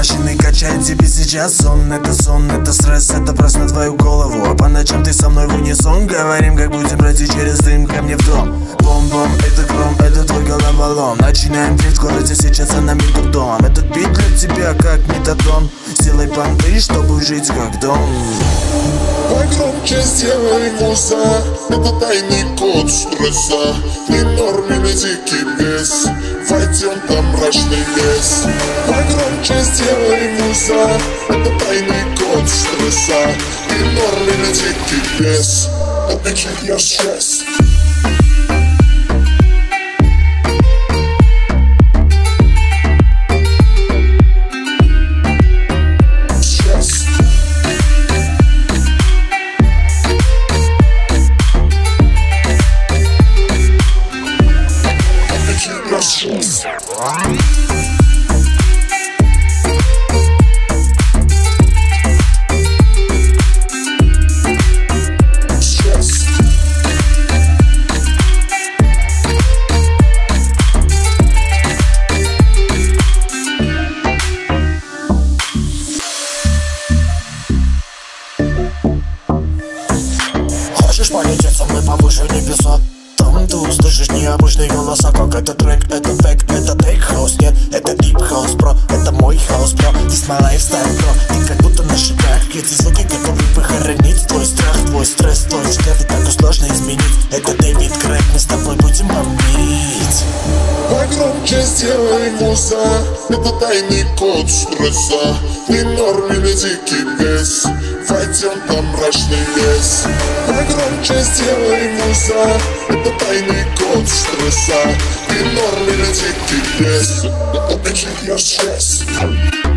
машины качает тебе сейчас сон. Это сон, это стресс, это просто на твою голову. А по ночам ты со мной в унисон. Говорим, как будем пройти через дым ко мне в дом. Бом-бом, это гром, это твой головолом. Начинаем дрифт в городе, сейчас за нами дом. Этот бит для тебя как метадон. Сделай понты, чтобы жить как дом. Погромче сделай муза, это тайный код стресса. Не норм или дикий бес, войдем там мрачный лес. Погромче сделай муза, это тайный код стресса. Не норм или дикий бес, отвечает я стресс. Хочешь полететь со мной повыше в небеса? Там ты услышишь необычные голоса. Как это трек, это фэк, это тейк-хаус. Нет, это дип-хаус, бро, это мой хаус, бро. This my lifestyle, бро. Ты как будто на шагах. Эти звуки готовы похоронить твой страх, твой стресс, твой взгляд. И так сложно изменить. Это Дэвид Крэг, мы с тобой будем бомбить. Погромче сделай муза, это тайный код стресса. Не норм или дикий бес, войдем там мрачный лес. Погромче сделай муза, это тайный код стресса. Не норм или дикий бес, отвечает я стресс.